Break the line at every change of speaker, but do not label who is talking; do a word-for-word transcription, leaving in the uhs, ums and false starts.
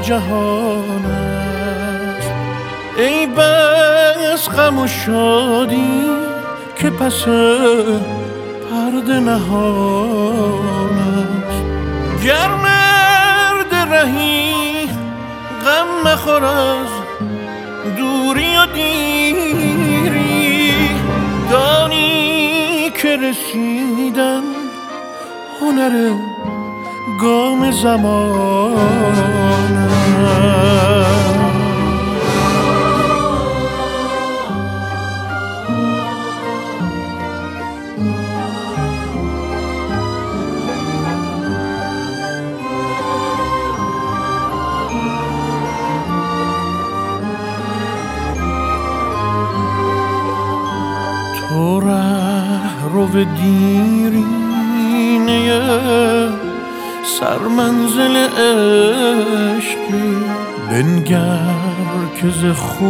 جهان است. ای بس غم و شادی که پس پرده نهان است. گر مرد رهی غم مخور از دوری و دیری، دانی که رسیدن هنر گام زمان است. تو ره رو دیرینه سرمنزل عشقی، بنگر که ز